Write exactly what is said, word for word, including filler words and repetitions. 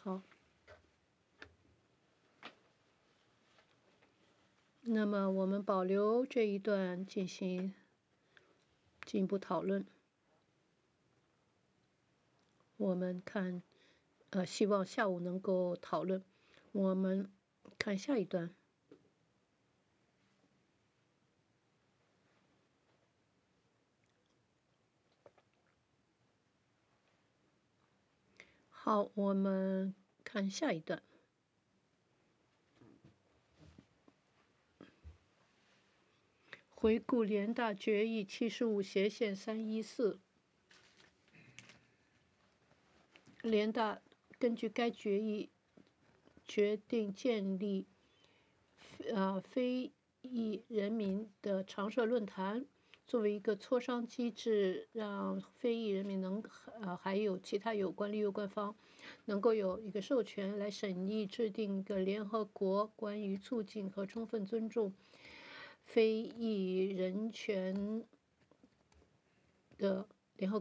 好，那么我们保留这一段进行进一步讨论。我们看，呃，希望下午能够讨论。我们看下一段。好，我们看下一段。回顾联大决议七十五斜线三一四，联大根据该决议决定建立呃非裔人民的常设论坛，作为一个磋商机制，让非裔人民能呃还有其他有关利有关方能够有一个授权来审议制定一个联合国关于促进和充分尊重非裔人权的